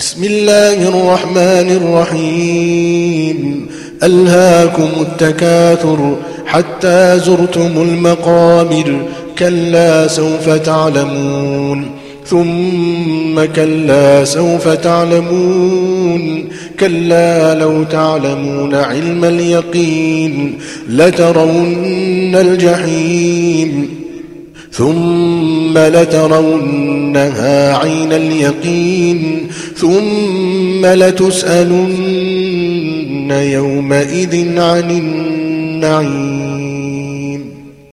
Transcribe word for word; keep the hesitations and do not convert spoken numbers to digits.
بسم الله الرحمن الرحيم ألهاكم التكاثر حتى زرتم المقابر كلا سوف تعلمون ثم كلا سوف تعلمون كلا لو تعلمون علم اليقين لترون الجحيم ثم لترونها عين اليقين ثم لتسألن يومئذ عن النعيم.